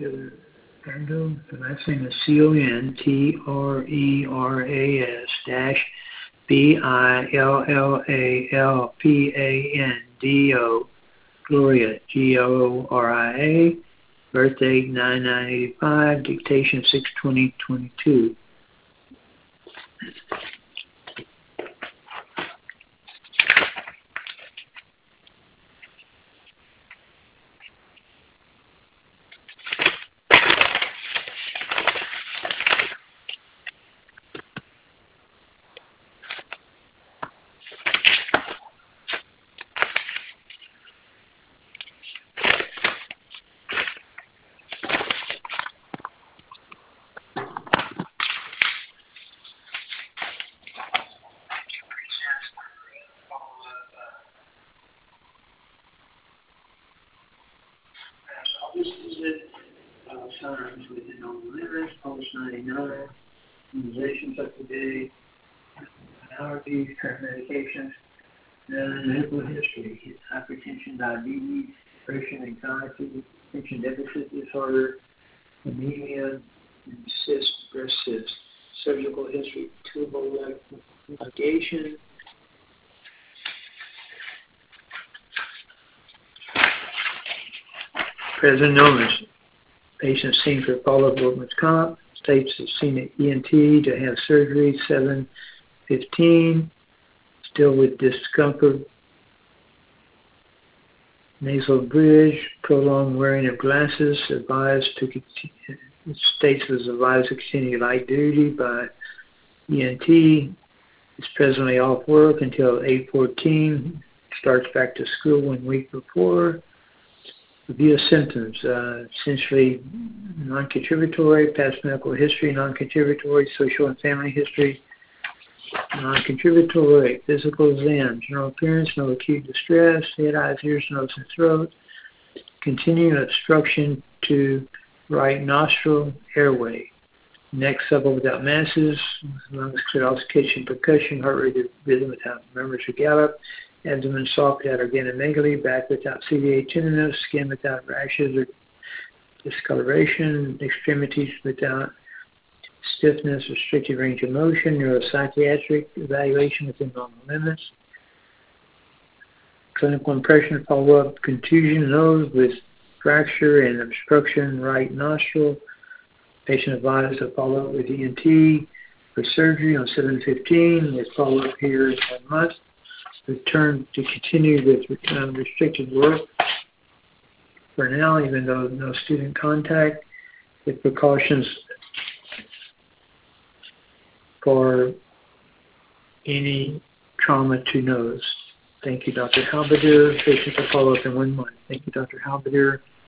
Contrando. The last name is Contreras dash Billalpando. Gloria, Gloria. Birth date 9/9/85. Dictation 6/20/22. Signs within normal limits, pulse 99, immunizations up to date, allergies, current medications, medical history, hypertension, diabetes, depression, anxiety, attention deficit disorder, anemia, and breast cyst, surgical history, tubal ligation, present illness. Patient seen for follow-up workman's comp. States has seen an ENT to have surgery 7/15. Still with discomfort. Nasal bridge. Prolonged wearing of glasses. States was advised to continue light duty by ENT. Is presently off work until 8/14. Starts back to school 1 week before. Review of symptoms, essentially non-contributory, past medical history, non-contributory, social and family history, non-contributory, physical exam, general appearance, no acute distress, head, eyes, ears, nose, and throat, continuing obstruction to right nostril, airway, neck supple without masses, lungs clear, auscultation, percussion, heart rate rhythm without murmurs or gallop, abdomen soft without organomegaly, back without CVA tenderness, skin without rashes or discoloration, extremities without stiffness, restricted range of motion, neuropsychiatric evaluation within normal limits, clinical impression, follow-up, contusion, nose with fracture and obstruction, right nostril, patient advised to follow up with ENT for surgery on 7/15, with follow-up here in 1 month. Return to continue with restricted work for now, even though no student contact, with precautions for any trauma to nose. Thank you, Dr. Halberdier. Patient to follow up in 1 month. Thank you, Dr. Halberdier.